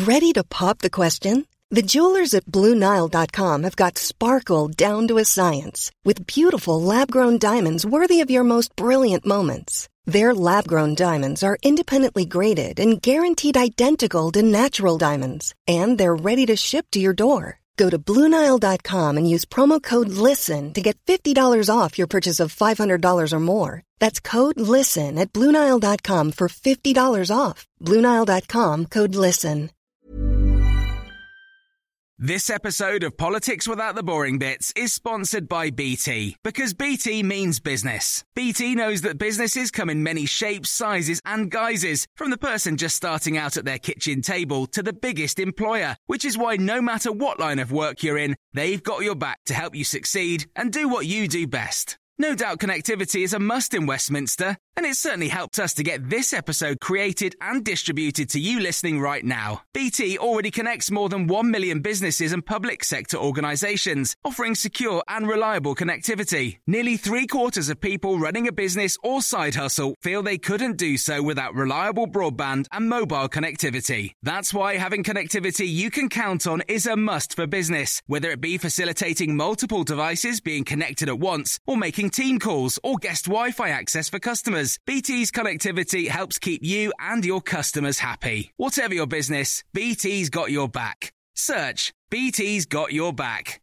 Ready to pop the question? The jewelers at BlueNile.com have got sparkle down to a science with beautiful lab-grown diamonds worthy of your most brilliant moments. Their lab-grown diamonds are independently graded and guaranteed identical to natural diamonds, and they're ready to ship to your door. Go to BlueNile.com and use promo code LISTEN to get $50 off your purchase of $500 or more. That's code LISTEN at BlueNile.com for $50 off. BlueNile.com, code LISTEN. This episode of Politics Without the Boring Bits is sponsored by BT, because BT means business. BT knows that businesses come in many shapes, sizes and guises, from the person just starting out at their kitchen table to the biggest employer, which is why no matter what line of work you're in, they've got your back to help you succeed and do what you do best. No doubt connectivity is a must in Westminster, and it certainly helped us to get this episode created and distributed to you listening right now. BT already connects more than 1 million businesses and public sector organisations, offering secure and reliable connectivity. Nearly 3/4 of people running a business or side hustle feel they couldn't do so without reliable broadband and mobile connectivity. That's why having connectivity you can count on is a must for business, whether it be facilitating multiple devices being connected at once or making team calls or guest Wi-Fi access for customers. BT's connectivity helps keep you and your customers happy. Whatever your business, BT's got your back. Search BT's got your back.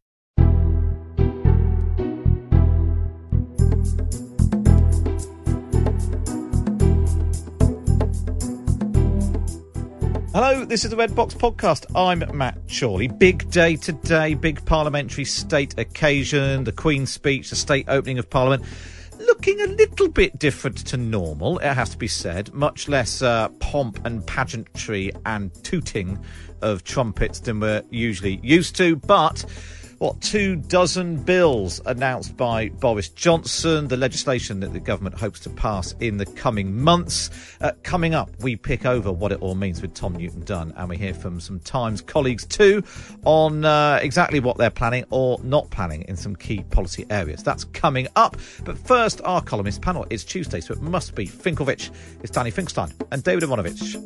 Hello, this is the Red Box Podcast. I'm Matt Chorley. Big day today, big parliamentary state occasion, the Queen's speech, the state opening of Parliament. Looking a little bit different to normal, it has to be said. Much less pomp and pageantry and tooting of trumpets than we're usually used to. But 24 bills announced by Boris Johnson, the legislation that the government hopes to pass in the coming months. Coming up, we pick over what it all means with Tom Newton-Dunn, and we hear from some Times colleagues too on exactly what they're planning or not planning in some key policy areas. That's coming up. But first, our columnist panel. It's Tuesday, so it must be Finkelvich. It's Danny Finkelstein and David Imonovich.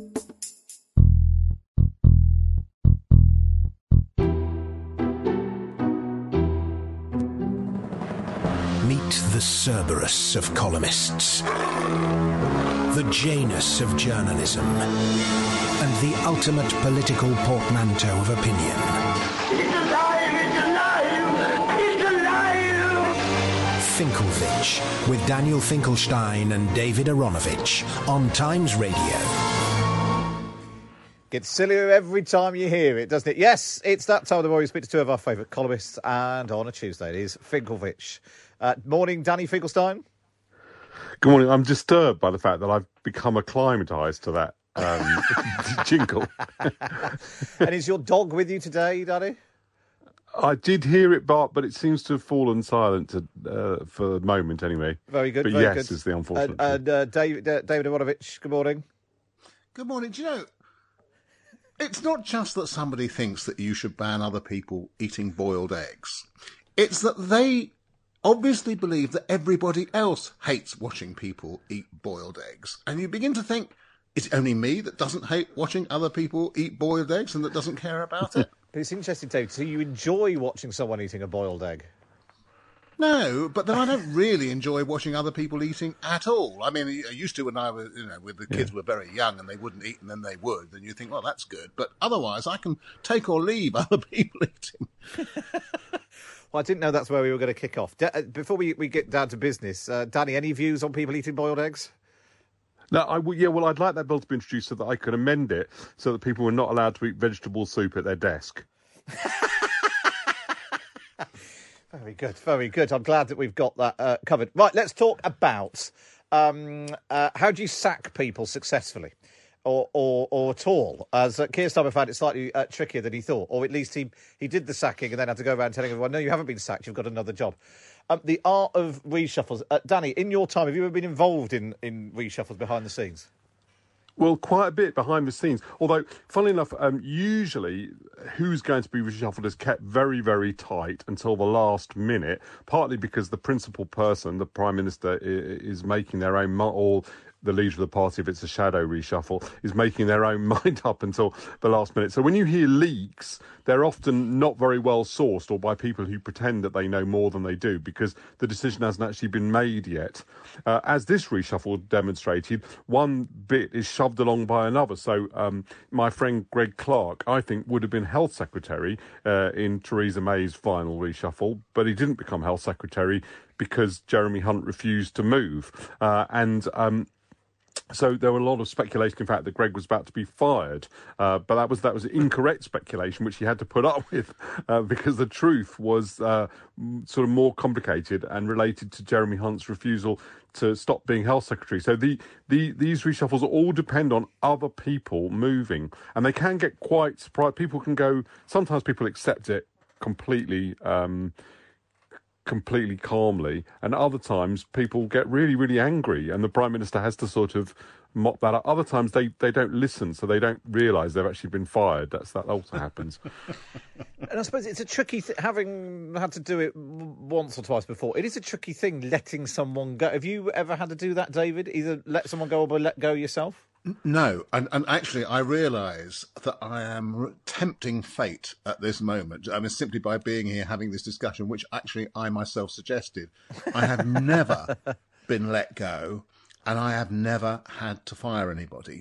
Meet the Cerberus of columnists, the Janus of journalism, and the ultimate political portmanteau of opinion. It's alive! It's alive! It's alive! Finkelvich, with Daniel Finkelstein and David Aaronovitch on Times Radio. Gets sillier every time you hear it, doesn't it? Yes, it's that time of the morning we speak to two of our favourite columnists, and on a Tuesday it is Finkelvich. Morning, Danny Finkelstein. Good morning. I'm disturbed by the fact that I've become acclimatised to that jingle. And is your dog with you today, Danny? I did hear it bark, but it seems to have fallen silent for the moment anyway. Very good. But very yes, good. is the unfortunate And David Imonovich, good morning. Good morning. Do you know, it's not just that somebody thinks that you should ban other people eating boiled eggs. It's that they obviously believe that everybody else hates watching people eat boiled eggs. And you begin to think, is it only me that doesn't hate watching other people eat boiled eggs and that doesn't care about it? But it's interesting, David, so you enjoy watching someone eating a boiled egg? No, but then I don't really enjoy watching other people eating at all. I mean, I used to when I was, with the kids were very young and they wouldn't eat and then they would. Then you think, well, that's good. But otherwise, I can take or leave other people eating. Well, I didn't know that's where we were going to kick off. Before we get down to business, Danny, any views on people eating boiled eggs? No, I'd like that bill to be introduced so that I could amend it so that people were not allowed to eat vegetable soup at their desk. Very good, very good. I'm glad that we've got that covered. Right, let's talk about how do you sack people successfully or at all? As Keir Starmer found it slightly trickier than he thought, or at least he did the sacking and then had to go around telling everyone, no, you haven't been sacked, you've got another job. The art of reshuffles. Danny, in your time, have you ever been involved in reshuffles behind the scenes? Well, quite a bit behind the scenes. Although, funnily enough, usually who's going to be reshuffled is kept very, very tight until the last minute, partly because the principal person, the Prime Minister, is making their own or the leader of the party, if it's a shadow reshuffle, is making their own mind up until the last minute. So when you hear leaks, they're often not very well sourced, or by people who pretend that they know more than they do, because the decision hasn't actually been made yet. As this reshuffle demonstrated, one bit is shoved along by another. So my friend Greg Clark, I think, would have been Health Secretary in Theresa May's final reshuffle, but he didn't become Health Secretary because Jeremy Hunt refused to move. So there were a lot of speculation, in fact, that Greg was about to be fired. But that was incorrect speculation, which he had to put up with because the truth was sort of more complicated and related to Jeremy Hunt's refusal to stop being Health Secretary. So these reshuffles all depend on other people moving, and they can get quite surprised. People can go, sometimes people accept it completely calmly, and other times people get really, really angry, and the Prime Minister has to sort of mop that up. Other times they don't listen, so they don't realise they've actually been fired. That also happens. And I suppose it's a tricky having had to do it once or twice before, it is a tricky thing letting someone go. Have you ever had to do that, David? Either let someone go or let go yourself? No, and actually I realise that I am tempting fate at this moment. I mean, simply by being here having this discussion, which actually I myself suggested. I have never been let go, and I have never had to fire anybody.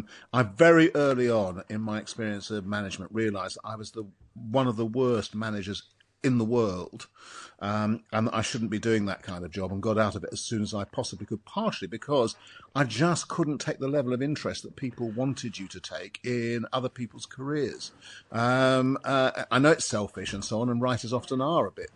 I very early on in my experience of management realised I was one of the worst managers in the world, and that I shouldn't be doing that kind of job, and got out of it as soon as I possibly could, partially because I just couldn't take the level of interest that people wanted you to take in other people's careers. I know it's selfish and so on, and writers often are a bit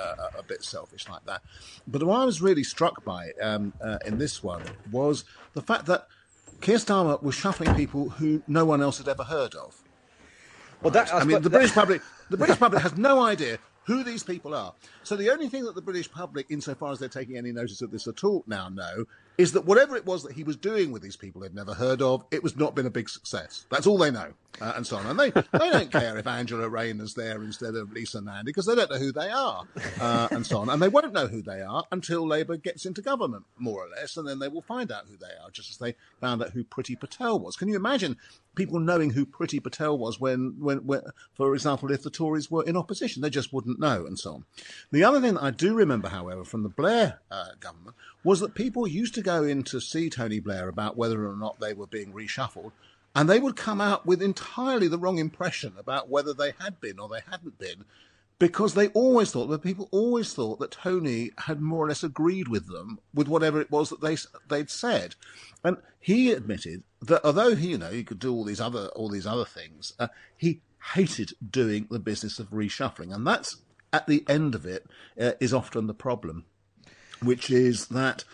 selfish like that. But what I was really struck by in this one was the fact that Keir Starmer was shuffling people who no one else had ever heard of. Well, the British public has no idea who these people are. So the only thing that the British public, insofar as they're taking any notice of this at all now, know is that whatever it was that he was doing with these people they've never heard of, it was not been a big success. That's all they know, and so on. And they don't care if Angela Rayner's there instead of Lisa Nandy, because they don't know who they are, and so on. And they won't know who they are until Labour gets into government, more or less, and then they will find out who they are, just as they found out who Priti Patel was. Can you imagine people knowing who Priti Patel was when, for example, if the Tories were in opposition? They just wouldn't know, and so on. The other thing that I do remember, however, from the Blair government was that people used to go in to see Tony Blair about whether or not they were being reshuffled, and they would come out with entirely the wrong impression about whether they had been or they hadn't been, because people always thought that Tony had more or less agreed with them with whatever it was that they'd said. And he admitted that although he could do all these other things, he hated doing the business of reshuffling, and that's at the end of it is often the problem, which is that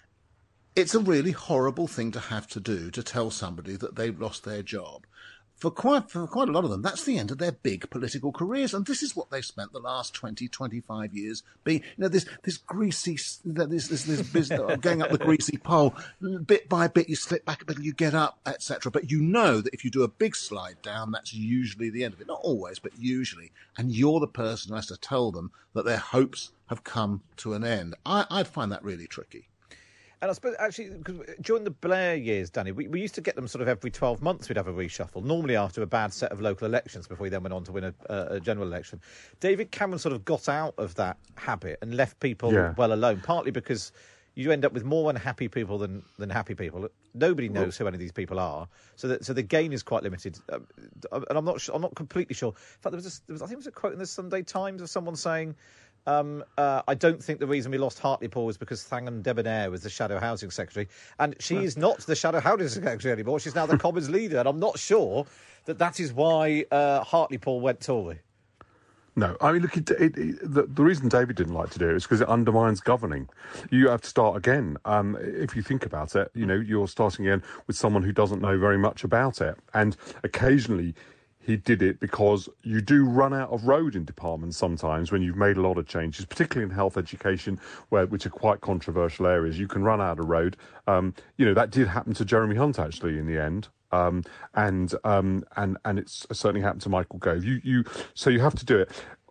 it's a really horrible thing to have to do, to tell somebody that they've lost their job. For quite a lot of them, that's the end of their big political careers, and this is what they've spent the last 20, 25 years being. This greasy, this business of going up the greasy pole, bit by bit you slip back a bit and you get up, etc. But you know that if you do a big slide down, that's usually the end of it. Not always, but usually. And you're the person who has to tell them that their hopes have come to an end. I'd find that really tricky. And I suppose, actually, because during the Blair years, Danny, we used to get them sort of every 12 months we'd have a reshuffle, normally after a bad set of local elections before he then went on to win a general election. David Cameron sort of got out of that habit and left people well alone, partly because you end up with more unhappy people than happy people. Nobody knows who any of these people are, so the gain is quite limited. And I'm not completely sure. In fact, I think there was a quote in the Sunday Times of someone saying, I don't think the reason we lost Hartlepool was because Thangan Debonair was the Shadow Housing Secretary. And she is not the Shadow Housing Secretary anymore. She's now the Commons leader. And I'm not sure that is why Hartlepool went Tory. No, I mean, look, the reason David didn't like to do it is because it undermines governing. You have to start again. If you think about it, you're starting again with someone who doesn't know very much about it. And occasionally he did it because you do run out of road in departments sometimes when you've made a lot of changes, particularly in health education, which are quite controversial areas. You can run out of road. That did happen to Jeremy Hunt, actually, in the end. And it's certainly happened to Michael Gove. So you have to do it.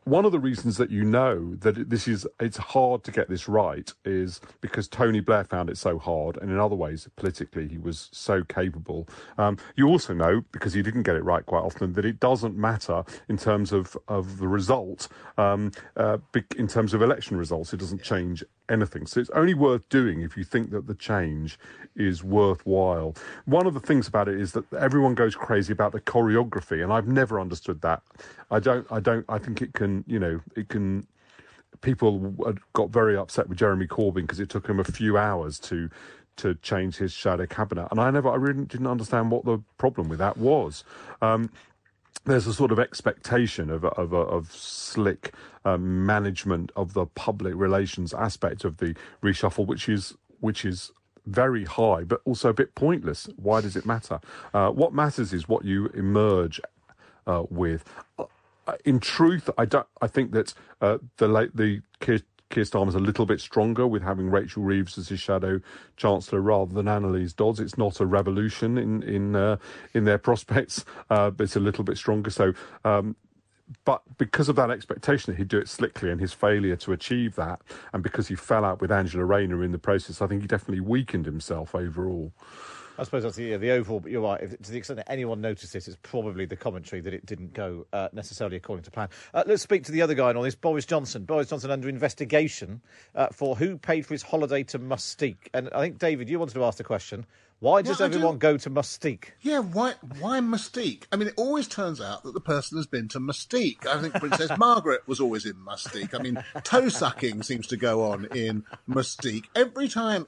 one of the reasons that you know that it's hard to get this right is because Tony Blair found it so hard, and in other ways, politically, he was so capable. You also know, because he didn't get it right quite often, that it doesn't matter in terms of the result, in terms of election results. It doesn't change anything. So it's only worth doing if you think that the change is worthwhile. One of the things about it is that everyone goes crazy about the choreography, and I've never understood that. I think it can, people got very upset with Jeremy Corbyn because it took him a few hours to change his shadow cabinet. And I really didn't understand what the problem with that was. There's a sort of expectation of slick management of the public relations aspect of the reshuffle, which is very high, but also a bit pointless. Why does it matter? What matters is what you emerge with. In truth, I think that the Keir Starmer's a little bit stronger with having Rachel Reeves as his shadow chancellor rather than Annalise Dodds. It's not a revolution in their prospects, but it's a little bit stronger. So, but because of that expectation that he'd do it slickly and his failure to achieve that, and because he fell out with Angela Rayner in the process, I think he definitely weakened himself overall. I suppose that's the overall, but you're right. To the extent that anyone noticed it, it's probably the commentary that it didn't go necessarily according to plan. Let's speak to the other guy on all this, Boris Johnson. Boris Johnson under investigation for who paid for his holiday to Mustique. And I think, David, you wanted to ask the question. Why does everyone go to Mustique? Yeah, why Mustique? I mean, it always turns out that the person has been to Mustique. I think Princess Margaret was always in Mustique. I mean, toe sucking seems to go on in Mustique. Every time,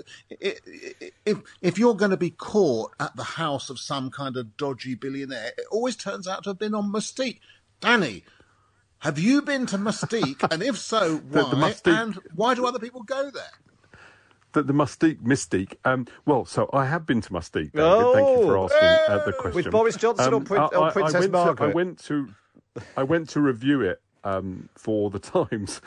if you're going to be caught at the house of some kind of dodgy billionaire, it always turns out to have been on Mustique. Danny, have you been to Mustique? And if so, why? And why do other people go there? The Mystique. Well, so I have been to Mustique, David. Thank you for asking the question. With Boris Johnson or Princess Margaret? I went to review it for the Times,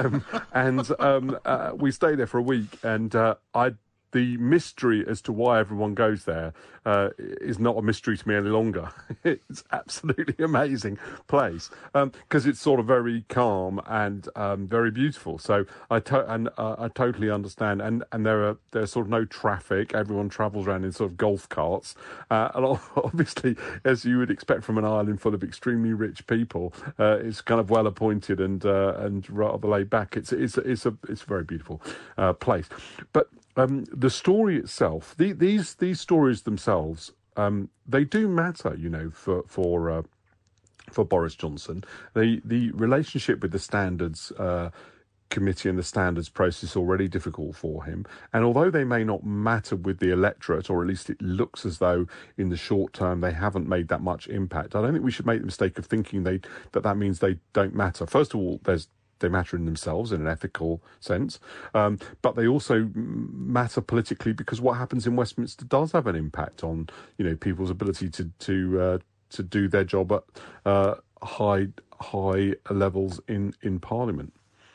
and we stayed there for a week, and the mystery as to why everyone goes there is not a mystery to me any longer. It's absolutely amazing place because it's sort of very calm and very beautiful. So I totally understand. And there's sort of no traffic. Everyone travels around in sort of golf carts. And obviously, as you would expect from an island full of extremely rich people, it's kind of well appointed and rather laid back. It's a very beautiful place, but. The story itself, these stories themselves, they do matter, for Boris Johnson. The relationship with the Standards Committee and the Standards process is already difficult for him. And although they may not matter with the electorate, or at least it looks as though in the short term they haven't made that much impact, I don't think we should make the mistake of thinking that means they don't matter. First of all, they matter in themselves in an ethical sense, but they also matter politically because what happens in Westminster does have an impact on people's ability to do their job at high levels in Parliament.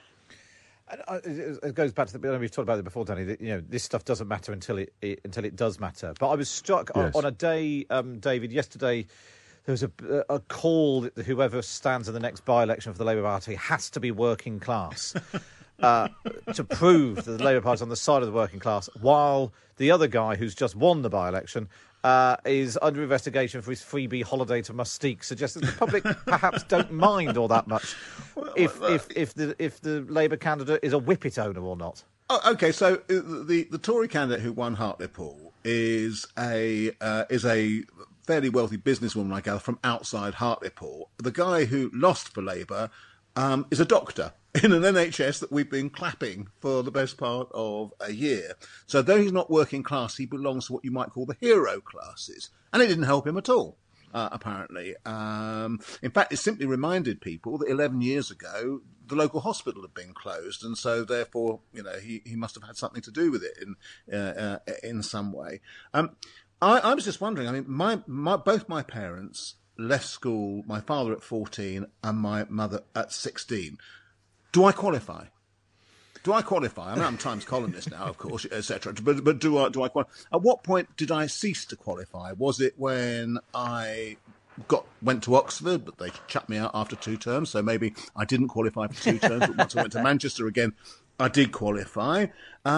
It goes back to we've talked about it before, Danny. That, this stuff doesn't matter until it does matter. But I was struck on a day, David, yesterday. There was a call that whoever stands in the next by-election for the Labour Party has to be working class to prove that the Labour Party is on the side of the working class, while the other guy who's just won the by-election is under investigation for his freebie holiday to Mustique, suggesting the public perhaps don't mind all that much if the Labour candidate is a Whippet owner or not. Oh, okay, so the Tory candidate who won Hartlepool is a fairly wealthy businesswoman, I gather, from outside Hartlepool. The guy who lost for Labour is a doctor in an NHS that we've been clapping for the best part of a year. So though he's not working class, he belongs to what you might call the hero classes. And it didn't help him at all, apparently. In fact, it simply reminded people that 11 years ago, the local hospital had been closed. And so therefore, he must have had something to do with it in some way. I was just wondering, I mean, both my parents left school, my father at 14 and my mother at 16. Do I qualify? I mean, I'm Times columnist now, of course, etc. But do I qualify? At what point did I cease to qualify? Was it when I went to Oxford, but they chucked me out after 2 terms, so maybe I didn't qualify for 2 terms, but once I went to Manchester again, I did qualify.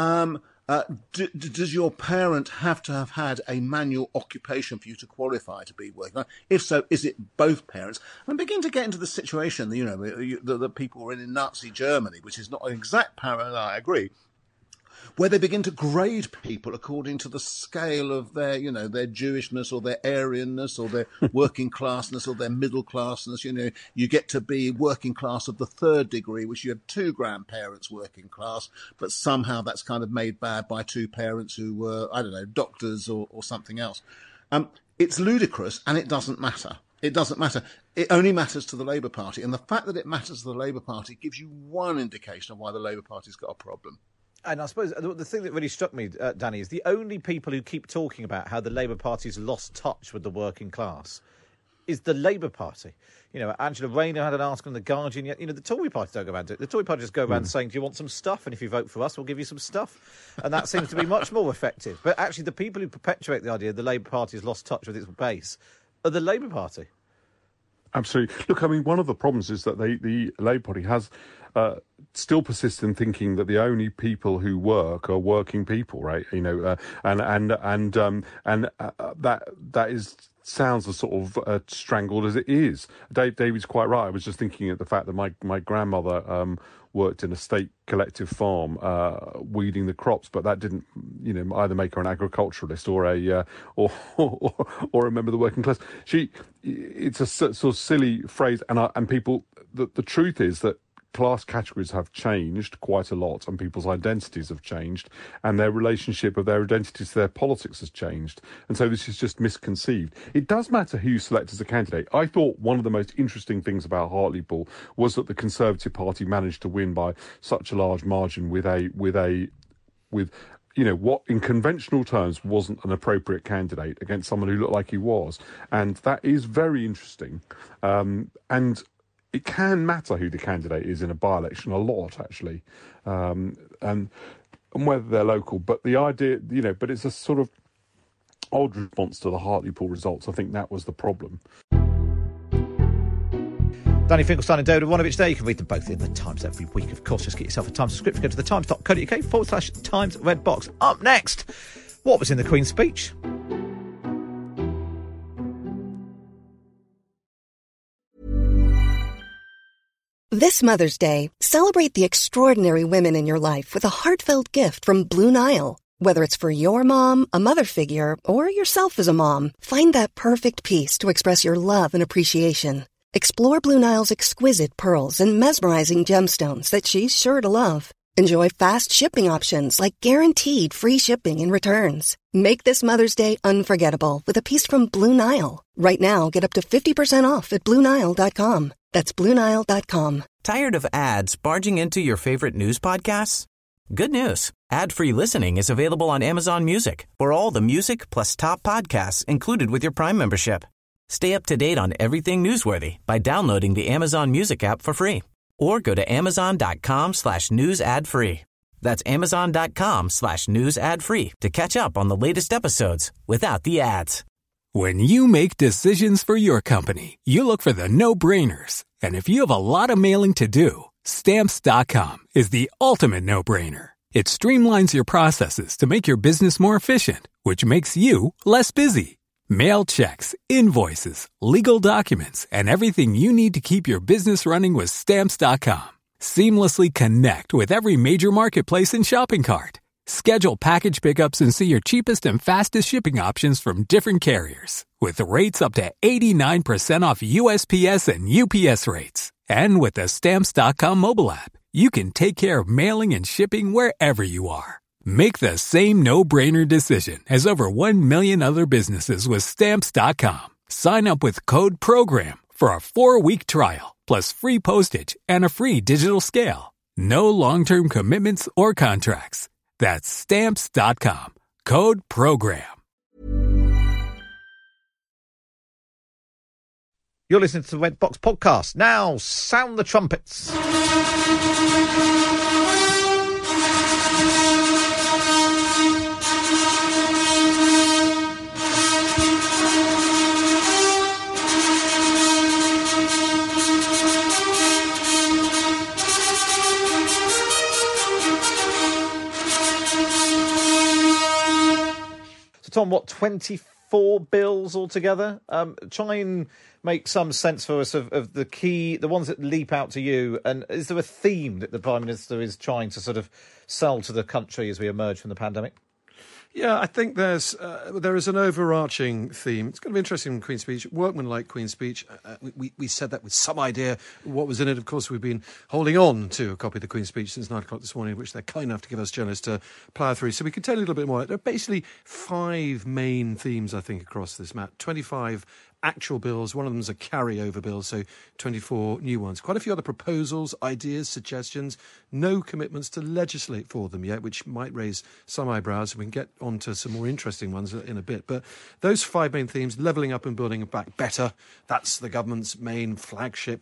Does your parent have to have had a manual occupation for you to qualify to be working? If so, is it both parents? And begin to get into the situation, the people were in Nazi Germany, which is not an exact parallel, I agree, where they begin to grade people according to the scale of their, their Jewishness or their Aryanness or their working classness or their middle classness. You get to be working class of the 3rd degree, which you have 2 grandparents working class, but somehow that's kind of made bad by 2 parents who were, I don't know, doctors or something else. It's ludicrous, and it doesn't matter. It doesn't matter. It only matters to the Labour Party. And the fact that it matters to the Labour Party gives you one indication of why the Labour Party's got a problem. And I suppose the thing that really struck me, Danny, is the only people who keep talking about how the Labour Party's lost touch with the working class is the Labour Party. Angela Rayner had an article in The Guardian. The Tory Party don't go around it. The Tory Party just go around saying, do you want some stuff? And if you vote for us, we'll give you some stuff. And that seems to be much more effective. But actually, the people who perpetuate the idea the Labour Party has lost touch with its base are the Labour Party. Absolutely. Look, I mean, one of the problems is that the Labour Party has still persists in thinking that the only people who work are working people, right? That sounds as sort of strangled as it is. David's quite right. I was just thinking of the fact that my grandmother worked in a state collective farm, weeding the crops, but that didn't, either make her an agriculturalist or a member of the working class. It's a sort of silly phrase, and people. The truth is that class categories have changed quite a lot, and people's identities have changed, and their relationship of their identities to their politics has changed. And so this is just misconceived. It does matter who you select as a candidate. I thought one of the most interesting things about Hartlepool was that the Conservative Party managed to win by such a large margin with what in conventional terms wasn't an appropriate candidate against someone who looked like he was. And that is very interesting. And it can matter who the candidate is in a by-election a lot, actually, and whether they're local. But the idea, but it's a sort of odd response to the Hartlepool results. I think that was the problem. Danny Finkelstein and David Aaronovitch there. You can read them both in the Times every week, of course. Just get yourself a Times subscription. Go to thetimes.co.uk/Times Red Box. Up next, what was in the Queen's speech? This Mother's Day, celebrate the extraordinary women in your life with a heartfelt gift from Blue Nile. Whether it's for your mom, a mother figure, or yourself as a mom, find that perfect piece to express your love and appreciation. Explore Blue Nile's exquisite pearls and mesmerizing gemstones that she's sure to love. Enjoy fast shipping options like guaranteed free shipping and returns. Make this Mother's Day unforgettable with a piece from Blue Nile. Right now, get up to 50% off at BlueNile.com. That's BlueNile.com. Tired of ads barging into your favorite news podcasts? Good news. Ad-free listening is available on Amazon Music for all the music plus top podcasts included with your Prime membership. Stay up to date on everything newsworthy by downloading the Amazon Music app for free. Or go to Amazon.com/news ad free. That's Amazon.com/news ad free to catch up on the latest episodes without the ads. When you make decisions for your company, you look for the no-brainers. And if you have a lot of mailing to do, Stamps.com is the ultimate no-brainer. It streamlines your processes to make your business more efficient, which makes you less busy. Mail checks, invoices, legal documents, and everything you need to keep your business running with Stamps.com. Seamlessly connect with every major marketplace and shopping cart. Schedule package pickups and see your cheapest and fastest shipping options from different carriers, with rates up to 89% off USPS and UPS rates. And with the Stamps.com mobile app, you can take care of mailing and shipping wherever you are. Make the same no-brainer decision as over 1 million other businesses with Stamps.com. Sign up with code PROGRAM for a 4-week trial, plus free postage and a free digital scale. No long-term commitments or contracts. That's Stamps.com. Code PROGRAM. You're listening to the Red Box Podcast. Now, sound the trumpets. on, 24 bills altogether? Try and make some sense for us of the ones that leap out to you. And is there a theme that the Prime Minister is trying to sort of sell to the country as we emerge from the pandemic? Yeah, I think there is an overarching theme. It's going to be interesting in Queen's Speech, workmanlike Queen's Speech. We said that with some idea what was in it. Of course, we've been holding on to a copy of the Queen's Speech since 9 o'clock this morning, which they're kind enough to give us journalists to plough through. So we can tell you a little bit more. There are basically 5 main themes, I think, across this, Matt. 25 actual bills. One of them is a carryover bill, so 24 new ones. Quite a few other proposals, ideas, suggestions. No commitments to legislate for them yet, which might raise some eyebrows. We can get on to some more interesting ones in a bit. But those 5 main themes, levelling up and building back better, that's the government's main flagship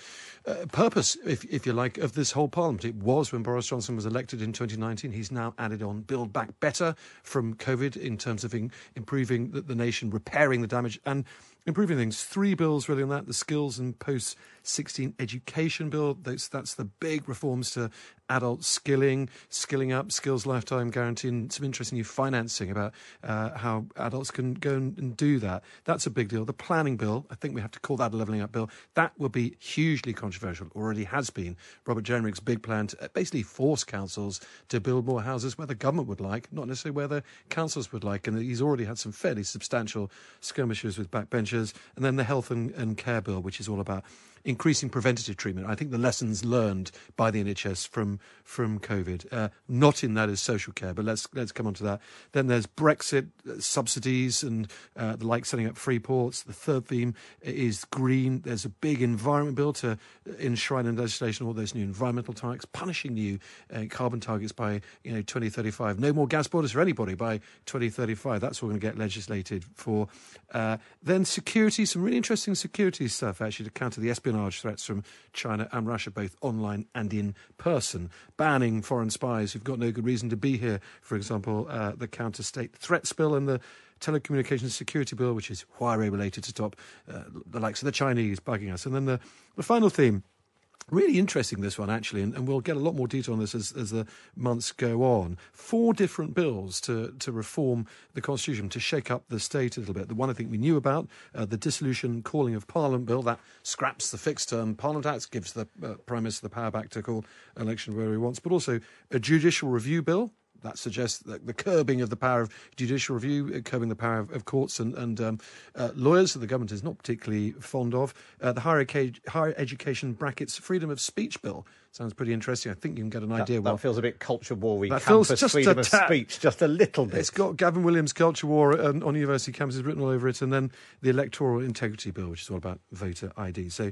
purpose, if you like, of this whole Parliament. It was when Boris Johnson was elected in 2019. He's now added on build back better from COVID in terms of improving the nation, repairing the damage and improving things. 3 bills really on that. The Skills and Post-16 Education Bill. That's the big reforms to adult skilling up, skills lifetime guarantee, and some interesting new financing about how adults can go and do that. That's a big deal. The Planning Bill, I think we have to call that a levelling up bill. That will be hugely controversial, already has been. Robert Jenrick's big plan to basically force councils to build more houses where the government would like, not necessarily where the councils would like. And he's already had some fairly substantial skirmishes with backbenchers. And then the Health and Care Bill, which is all about increasing preventative treatment. I think the lessons learned by the NHS from COVID, not in that as social care, but let's come on to that. Then there's Brexit, subsidies and the like, setting up free ports. The third theme is green. There's a big environment bill to enshrine in legislation all those new environmental targets, punishing new carbon targets by 2035. No more gas borders for anybody by 2035. That's what we're going to get legislated for. Then security, some really interesting security stuff actually to counter the espionage threats from China and Russia, both online and in person. Banning foreign spies who've got no good reason to be here. For example, the counter-state threats bill and the telecommunications security bill, which is Huawei related, to stop the likes of the Chinese bugging us. And then the final theme, really interesting, this one, actually, and we'll get a lot more detail on this as the months go on. 4 different bills to reform the Constitution, to shake up the state a little bit. The one I think we knew about, the Dissolution Calling of Parliament Bill, that scraps the fixed-term Parliament Act, gives the Prime Minister the power back to call an election where he wants, but also a judicial review bill. That suggests that the curbing of the power of judicial review, curbing the power of courts and lawyers that the government is not particularly fond of. The higher education brackets freedom of speech bill. Sounds pretty interesting. I think you can get an idea. That feels a bit culture war-y. That campus feels just freedom of speech, just a little bit. It's got Gavin Williams' culture war on university campuses written all over it, and then the electoral integrity bill, which is all about voter ID. So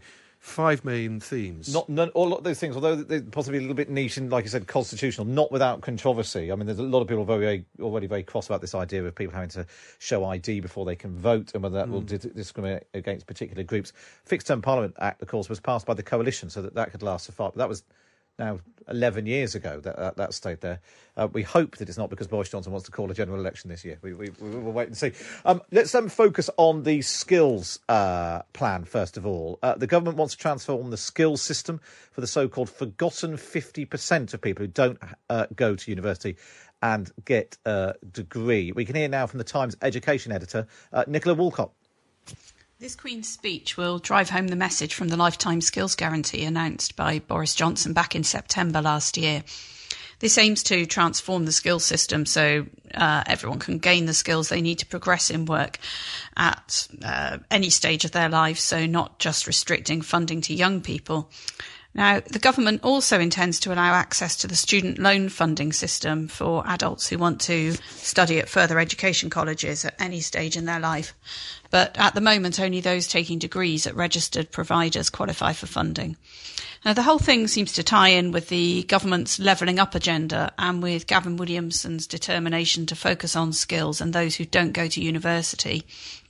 5 main themes. All of those things, although they're possibly a little bit niche and, like you said, constitutional, not without controversy. I mean, there's a lot of people already very cross about this idea of people having to show ID before they can vote and whether that will discriminate against particular groups. Fixed-term Parliament Act, of course, was passed by the coalition so that could last for 5. But that was now 11 years ago that stayed there. We hope that it's not because Boris Johnson wants to call a general election this year. We will wait and see. Let's focus on the skills plan, first of all. The government wants to transform the skills system for the so-called forgotten 50% of people who don't go to university and get a degree. We can hear now from the Times education editor, Nicola Woolcott. This Queen's Speech will drive home the message from the Lifetime Skills Guarantee announced by Boris Johnson back in September last year. This aims to transform the skills system so everyone can gain the skills they need to progress in work at any stage of their lives, so not just restricting funding to young people. Now, the government also intends to allow access to the student loan funding system for adults who want to study at further education colleges at any stage in their life. But at the moment, only those taking degrees at registered providers qualify for funding. Now, the whole thing seems to tie in with the government's levelling up agenda and with Gavin Williamson's determination to focus on skills and those who don't go to university.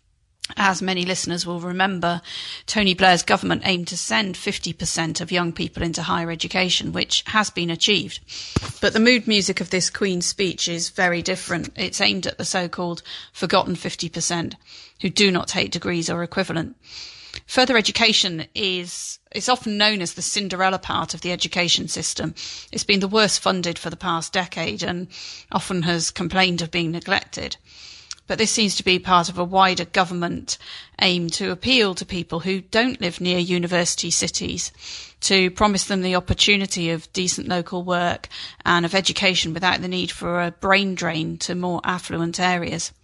As many listeners will remember, Tony Blair's government aimed to send 50% of young people into higher education, which has been achieved. But the mood music of this Queen's Speech is very different. It's aimed at the so-called forgotten 50% who do not take degrees or equivalent. Further education is often known as the Cinderella part of the education system. It's been the worst funded for the past decade and often has complained of being neglected. But this seems to be part of a wider government aim to appeal to people who don't live near university cities, to promise them the opportunity of decent local work and of education without the need for a brain drain to more affluent areas.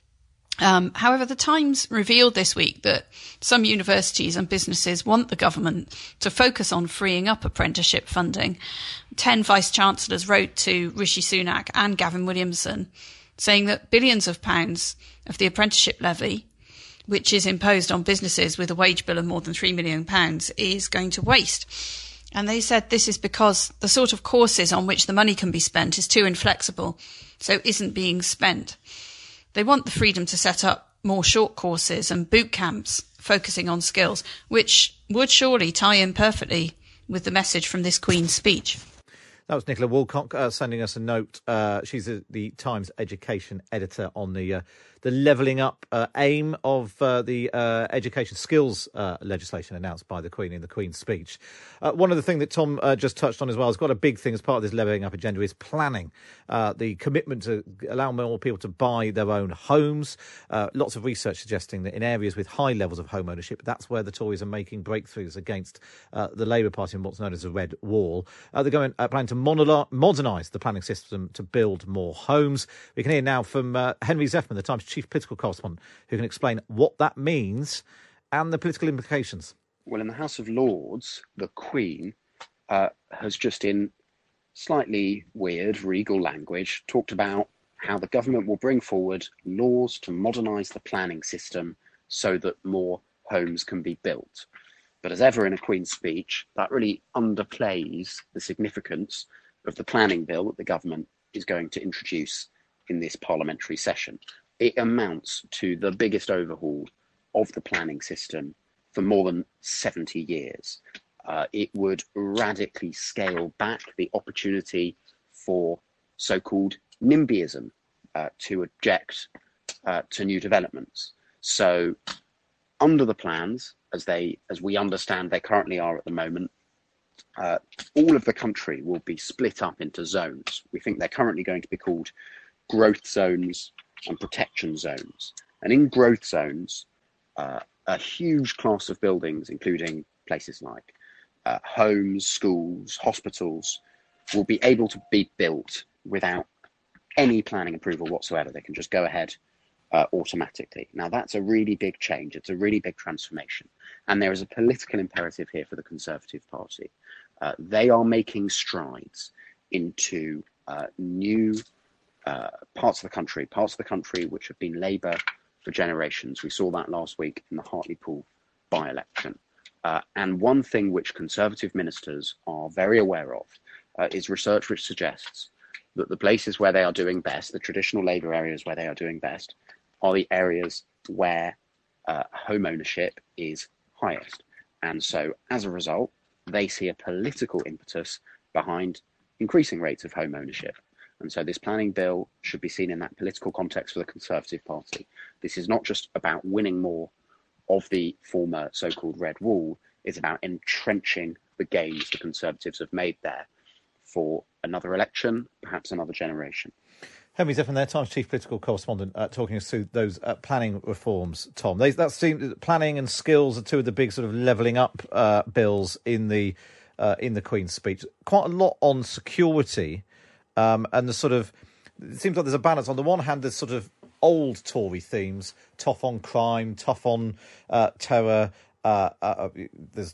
However, the Times revealed this week that some universities and businesses want the government to focus on freeing up apprenticeship funding. 10 vice-chancellors wrote to Rishi Sunak and Gavin Williamson saying that billions of pounds of the apprenticeship levy, which is imposed on businesses with a wage bill of more than £3 million, is going to waste. And they said this is because the sort of courses on which the money can be spent is too inflexible, so isn't being spent. They want the freedom to set up more short courses and boot camps focusing on skills, which would surely tie in perfectly with the message from this Queen's speech. That was Nicola Woolcock sending us a note. She's the Times education editor on the levelling up aim of the education skills legislation announced by the Queen in the Queen's speech. One of the things that Tom just touched on as well has got a big thing as part of this levelling up agenda is planning. The commitment to allow more people to buy their own homes. Lots of research suggesting that in areas with high levels of home ownership, that's where the Tories are making breakthroughs against the Labour Party in what's known as a red wall. They're going planning to modernise the planning system to build more homes. We can hear now from Henry Zeffman, the Times chief political correspondent, who can explain what that means and the political implications. Well, in the House of Lords, the Queen has just in slightly weird, regal language talked about how the government will bring forward laws to modernise the planning system so that more homes can be built. But as ever in a Queen's speech, that really underplays the significance of the planning bill that the government is going to introduce in this parliamentary session. It amounts to the biggest overhaul of the planning system for more than 70 years. It would radically scale back the opportunity for so-called NIMBYism to object to new developments. So under the plans, as we understand they currently are at the moment, all of the country will be split up into zones. We think they're currently going to be called growth zones and protection zones. And in growth zones, a huge class of buildings, including places like homes, schools, hospitals, will be able to be built without any planning approval whatsoever. They can just go ahead automatically. Now, that's a really big change. It's a really big transformation. And there is a political imperative here for the Conservative Party. They are making strides into new parts of the country which have been Labour for generations. We saw that last week in the Hartlepool by-election. And one thing which Conservative ministers are very aware of is research which suggests that the places where they are doing best, the traditional Labour areas where they are doing best, are the areas where home ownership is highest. And so, as a result, they see a political impetus behind increasing rates of home ownership. And so this planning bill should be seen in that political context for the Conservative Party. This is not just about winning more of the former so-called red wall, it's about entrenching the gains the Conservatives have made there for another election, perhaps another generation. Henry Zeffman there, Times chief political correspondent, talking us through those planning reforms, Tom. Planning and skills are two of the big sort of levelling up bills in the Queen's speech. Quite a lot on security. And the sort of, it seems like there's a balance. On the one hand, there's sort of old Tory themes, tough on crime, tough on terror. There's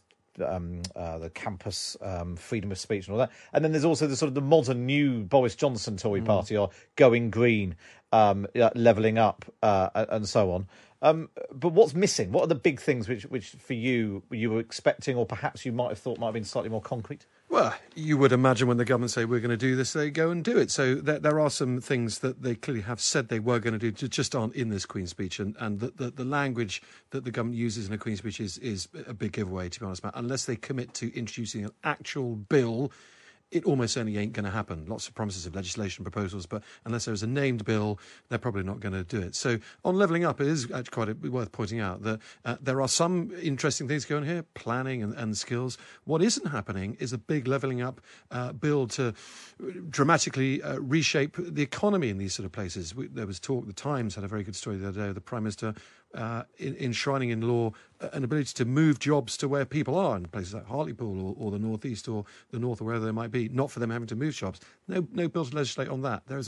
the campus, freedom of speech and all that. And then there's also the sort of the modern new Boris Johnson Tory party, or going green, levelling up, and so on. But what's missing? What are the big things which for you were expecting, or perhaps you might have thought might have been slightly more concrete? Well, you would imagine when the government say we're going to do this, they go and do it. So there are some things that they clearly have said they were going to do, just aren't in this Queen's speech. And the language that the government uses in a Queen's speech is a big giveaway, to be honest, Matt. Unless they commit to introducing an actual bill it almost certainly ain't going to happen. Lots of promises of legislation proposals, but unless there's a named bill, they're probably not going to do it. So on levelling up, it is actually quite worth pointing out that there are some interesting things going on here, planning and skills. What isn't happening is a big levelling up bill to dramatically reshape the economy in these sort of places. There was talk, the Times had a very good story the other day, the Prime Minister enshrining in law an ability to move jobs to where people are in places like Hartlepool or the North East or the North or wherever they might be, not for them having to move jobs. No bill to legislate on that. There is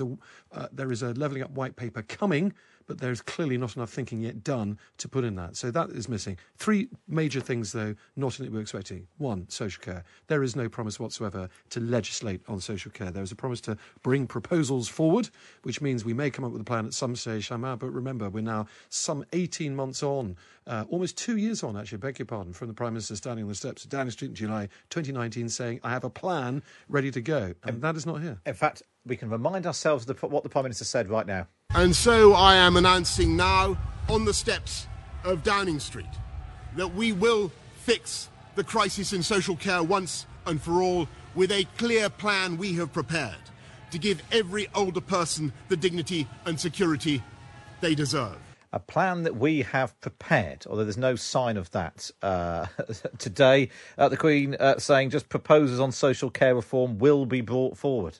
a levelling up white paper coming, but there's clearly not enough thinking yet done to put in that. So that is missing. 3 major things, though, not in it we're expecting. 1, social care. There is no promise whatsoever to legislate on social care. There is a promise to bring proposals forward, which means we may come up with a plan at some stage, but remember, we're now some 18 months on, almost 2 years on, actually, beg your pardon, from the Prime Minister standing on the steps of Downing Street in July 2019 saying, I have a plan ready to go. And that is not here. In fact, we can remind ourselves of what the Prime Minister said right now. And so I am announcing now on the steps of Downing Street that we will fix the crisis in social care once and for all with a clear plan we have prepared to give every older person the dignity and security they deserve. A plan that we have prepared, although there's no sign of that today. The Queen saying just proposals on social care reform will be brought forward.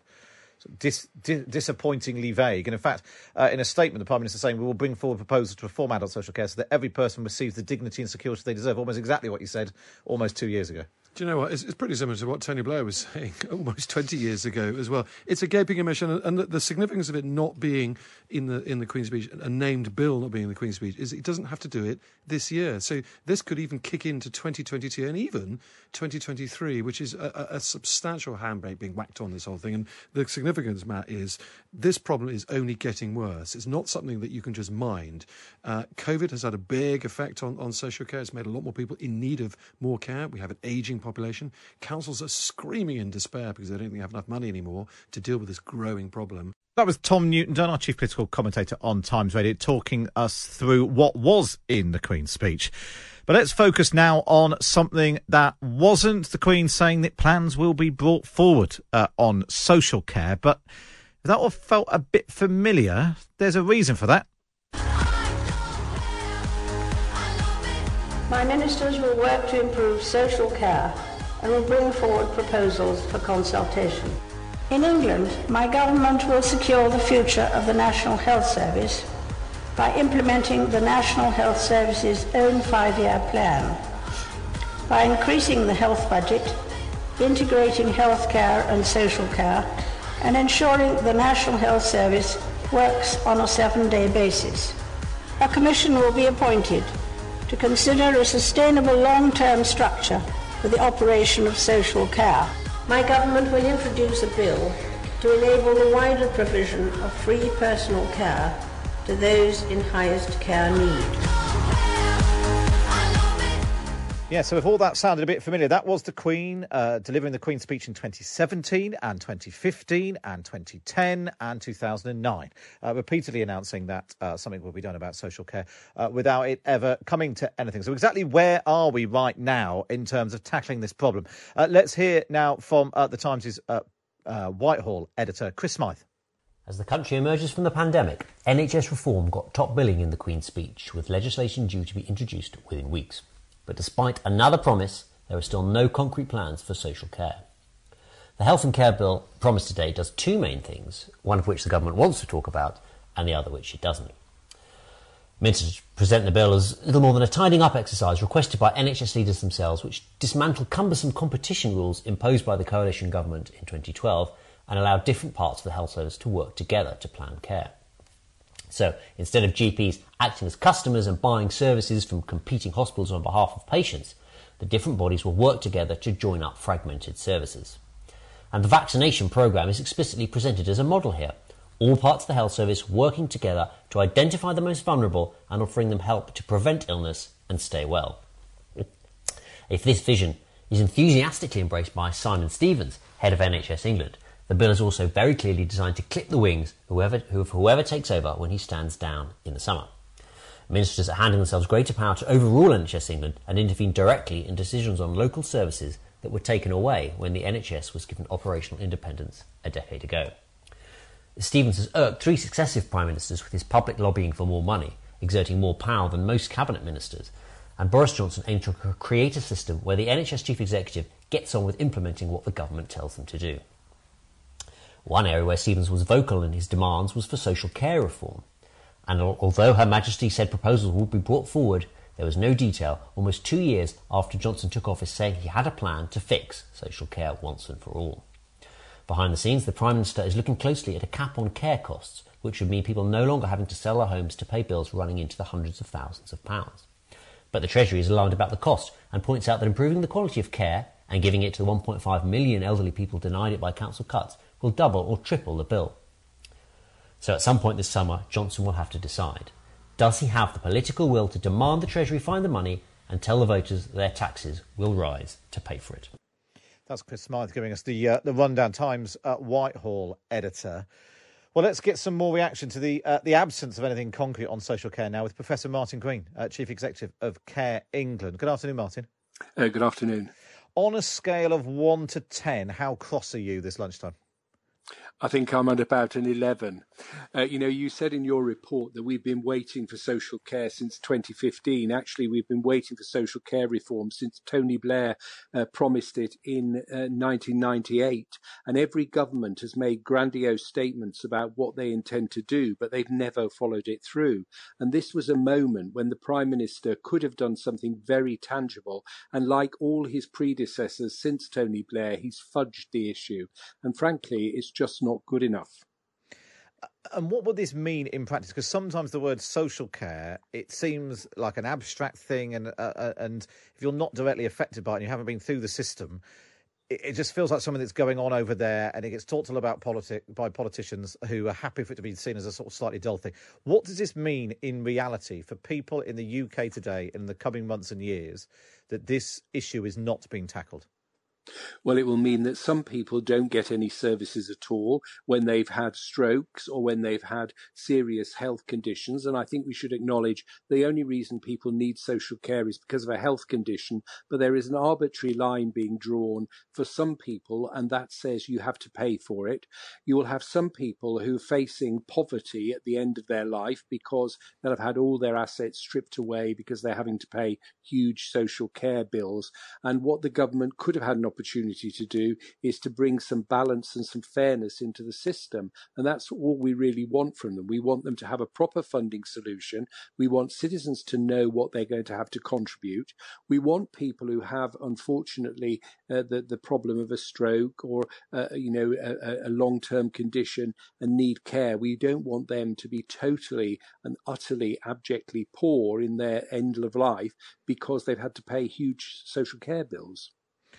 Disappointingly vague. And in fact, in a statement, the Prime Minister saying we will bring forward proposals to reform adult social care so that every person receives the dignity and security they deserve. Almost exactly what you said almost 2 years ago. Do you know what? It's pretty similar to what Tony Blair was saying almost 20 years ago as well. It's a gaping omission, and the significance of it not being in the Queen's Speech, a named bill not being in the Queen's Speech, is it doesn't have to do it this year. So this could even kick into 2022 and even 2023, which is a substantial handbrake being whacked on this whole thing. And the significance, Matt, is this problem is only getting worse. It's not something that you can just mind. COVID has had a big effect on social care. It's made a lot more people in need of more care. We have an ageing population. Councils are screaming in despair because they don't think they have enough money anymore to deal with this growing problem. That was Tom Newton-Dunn, our chief political commentator on Times Radio, talking us through what was in the Queen's Speech. But let's focus now on something that wasn't. The Queen saying that plans will be brought forward on social care. But if that all felt a bit familiar, there's a reason for that. My ministers will work to improve social care and will bring forward proposals for consultation. In England, my government will secure the future of the National Health Service by implementing the National Health Service's own 5-year plan, by increasing the health budget, integrating health care and social care, and ensuring the National Health Service works on a 7-day basis. A commission will be appointed to consider a sustainable long-term structure for the operation of social care. My government will introduce a bill to enable the wider provision of free personal care to those in highest care need. Yeah, so if all that sounded a bit familiar, that was the Queen delivering the Queen's Speech in 2017 and 2015 and 2010 and 2009, repeatedly announcing that something will be done about social care without it ever coming to anything. So exactly where are we right now in terms of tackling this problem? Let's hear now from the Times' Whitehall editor, Chris Smythe. As the country emerges from the pandemic, NHS reform got top billing in the Queen's Speech, with legislation due to be introduced within weeks. But despite another promise, there are still no concrete plans for social care. The Health and Care Bill promised today does 2 main things, one of which the government wants to talk about and the other which it doesn't. Ministers present the bill as little more than a tidying up exercise requested by NHS leaders themselves, which dismantle cumbersome competition rules imposed by the coalition government in 2012 and allow different parts of the health service to work together to plan care. So, instead of GPs acting as customers and buying services from competing hospitals on behalf of patients, the different bodies will work together to join up fragmented services. And the vaccination programme is explicitly presented as a model here. All parts of the health service working together to identify the most vulnerable and offering them help to prevent illness and stay well. If this vision is enthusiastically embraced by Simon Stevens, head of NHS England, the bill is also very clearly designed to clip the wings of whoever takes over when he stands down in the summer. Ministers are handing themselves greater power to overrule NHS England and intervene directly in decisions on local services that were taken away when the NHS was given operational independence a decade ago. Stevens has irked 3 successive Prime Ministers with his public lobbying for more money, exerting more power than most cabinet ministers, and Boris Johnson aimed to create a system where the NHS Chief Executive gets on with implementing what the government tells them to do. One area where Stevens was vocal in his demands was for social care reform, and although Her Majesty said proposals would be brought forward, there was no detail almost 2 years after Johnson took office saying he had a plan to fix social care once and for all. Behind the scenes, the Prime Minister is looking closely at a cap on care costs, which would mean people no longer having to sell their homes to pay bills running into the hundreds of thousands of pounds. But the Treasury is alarmed about the cost and points out that improving the quality of care and giving it to the 1.5 million elderly people denied it by council cuts will double or triple the bill. So at some point this summer, Johnson will have to decide. Does he have the political will to demand the Treasury find the money and tell the voters that their taxes will rise to pay for it? That's Chris Smythe giving us the Rundown Times Whitehall editor. Well, let's get some more reaction to the absence of anything concrete on social care now with Professor Martin Green, Chief Executive of Care England. Good afternoon, Martin. Good afternoon. On a scale of 1 to 10, how cross are you this lunchtime? I think I'm at about an 11. You said in your report that we've been waiting for social care since 2015. Actually, we've been waiting for social care reform since Tony Blair promised it in 1998. And every government has made grandiose statements about what they intend to do, but they've never followed it through. And this was a moment when the Prime Minister could have done something very tangible. And like all his predecessors since Tony Blair, he's fudged the issue. And frankly, it's just not good enough. And what would this mean in practice? Because sometimes the word social care, it seems like an abstract thing, and if you're not directly affected by it and you haven't been through the system, it just feels like something that's going on over there, and it gets talked about by politicians who are happy for it to be seen as a sort of slightly dull thing. What does this mean in reality for people in the UK today in the coming months and years that this issue is not being tackled? Well, it will mean that some people don't get any services at all when they've had strokes or when they've had serious health conditions. And I think we should acknowledge the only reason people need social care is because of a health condition. But there is an arbitrary line being drawn for some people, and that says you have to pay for it. You will have some people who are facing poverty at the end of their life because they'll have had all their assets stripped away because they're having to pay huge social care bills. And what the government could have had an opportunity to do is to bring some balance and some fairness into the system. And that's all we really want from them. We want them to have a proper funding solution. We want citizens to know what they're going to have to contribute. We want people who have, unfortunately, the problem of a stroke or, a long-term condition and need care. We don't want them to be totally and utterly abjectly poor in their end of life because they've had to pay huge social care bills.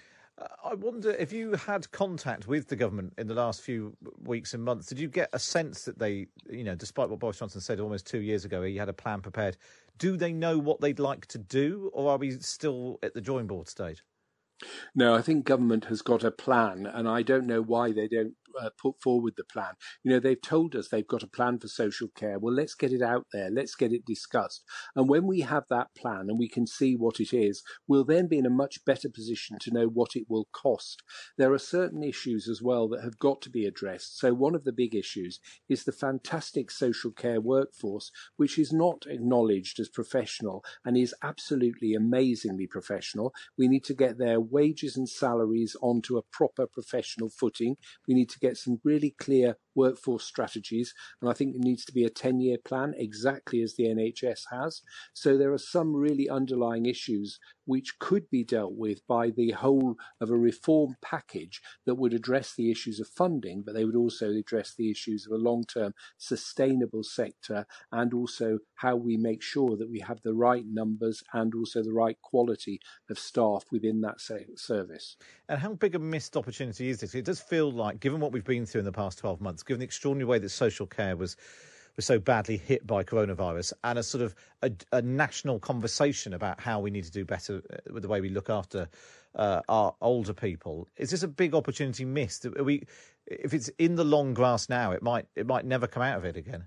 I wonder if you had contact with the government in the last few weeks and months, did you get a sense that they, despite what Boris Johnson said almost 2 years ago, he had a plan prepared, do they know what they'd like to do, or are we still at the drawing board stage? No, I think government has got a plan, and I don't know why they don't put forward the plan. They've told us they've got a plan for social care. Well, let's get it out there. Let's get it discussed. And when we have that plan and we can see what it is, we'll then be in a much better position to know what it will cost. There are certain issues as well that have got to be addressed. So one of the big issues is the fantastic social care workforce, which is not acknowledged as professional and is absolutely amazingly professional. We need to get their wages and salaries onto a proper professional footing. We need to get some really clear workforce strategies, and I think it needs to be a 10-year plan, exactly as the NHS has. So there are some really underlying issues which could be dealt with by the whole of a reform package that would address the issues of funding, but they would also address the issues of a long-term sustainable sector, and also how we make sure that we have the right numbers and also the right quality of staff within that service. And how big a missed opportunity is this? It does feel like, given what we've been through in the past 12 months, given the extraordinary way that social care was so badly hit by coronavirus, and a sort of a national conversation about how we need to do better with the way we look after our older people, is this a big opportunity missed? If it's in the long grass now, it might never come out of it again.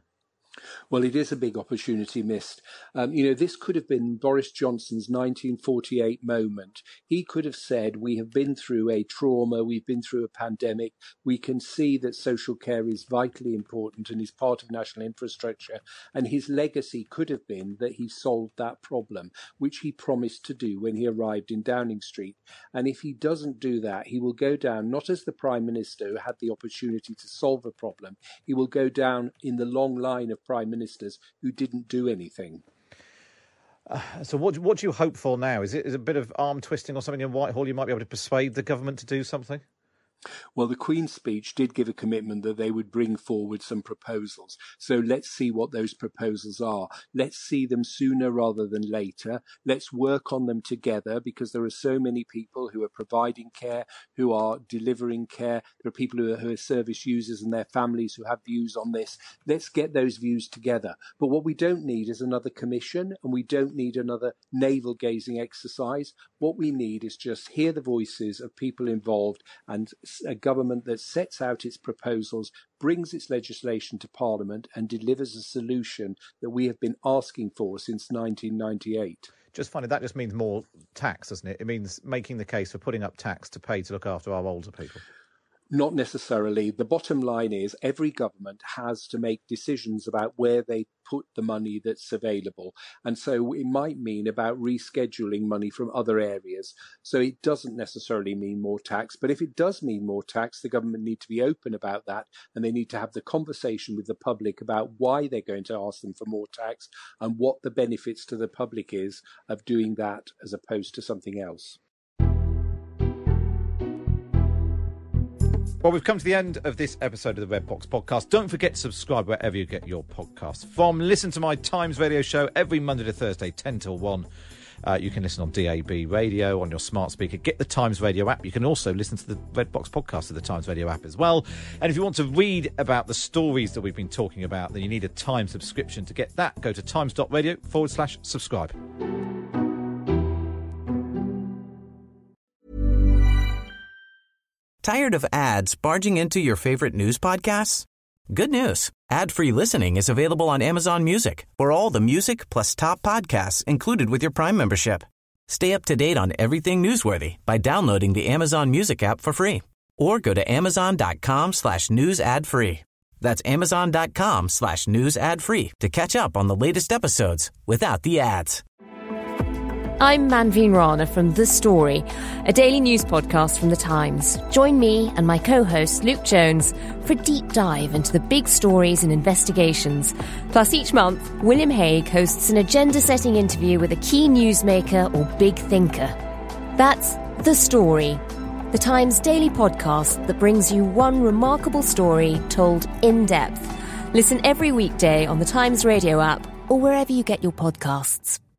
Well, it is a big opportunity missed. This could have been Boris Johnson's 1948 moment. He could have said, we have been through a trauma, we've been through a pandemic, we can see that social care is vitally important and is part of national infrastructure. And his legacy could have been that he solved that problem, which he promised to do when he arrived in Downing Street. And if he doesn't do that, he will go down not as the Prime Minister who had the opportunity to solve a problem, he will go down in the long line of Prime Ministers who didn't do anything. So what do you hope for now? Is it a bit of arm twisting or something in Whitehall? You might be able to persuade the government to do something? Well, the Queen's speech did give a commitment that they would bring forward some proposals. So let's see what those proposals are. Let's see them sooner rather than later. Let's work on them together, because there are so many people who are providing care, who are delivering care. There are people who are service users and their families who have views on this. Let's get those views together. But what we don't need is another commission, and we don't need another navel-gazing exercise. What we need is just hear the voices of people involved, and a government that sets out its proposals, brings its legislation to Parliament and delivers a solution that we have been asking for since 1998. Just funny, that just means more tax, doesn't it? It means making the case for putting up tax to pay to look after our older people. Not necessarily. The bottom line is every government has to make decisions about where they put the money that's available. And so it might mean about rescheduling money from other areas. So it doesn't necessarily mean more tax. But if it does mean more tax, the government need to be open about that. And they need to have the conversation with the public about why they're going to ask them for more tax and what the benefits to the public is of doing that as opposed to something else. Well, we've come to the end of this episode of the Red Box Podcast. Don't forget to subscribe wherever you get your podcasts from. Listen to my Times Radio show every Monday to Thursday, 10 till 1. You can listen on DAB radio, on your smart speaker. Get the Times Radio app. You can also listen to the Red Box Podcast of the Times Radio app as well. And if you want to read about the stories that we've been talking about, then you need a Times subscription. To get that, go to times.radio/subscribe. Tired of ads barging into your favorite news podcasts? Good news. Ad-free listening is available on Amazon Music for all the music plus top podcasts included with your Prime membership. Stay up to date on everything newsworthy by downloading the Amazon Music app for free. Or go to amazon.com/news ad free. That's amazon.com/news ad free to catch up on the latest episodes without the ads. I'm Manveen Rana from The Story, a daily news podcast from The Times. Join me and my co-host Luke Jones for a deep dive into the big stories and investigations. Plus, each month, William Hague hosts an agenda-setting interview with a key newsmaker or big thinker. That's The Story, The Times daily podcast that brings you one remarkable story told in depth. Listen every weekday on the Times Radio app or wherever you get your podcasts.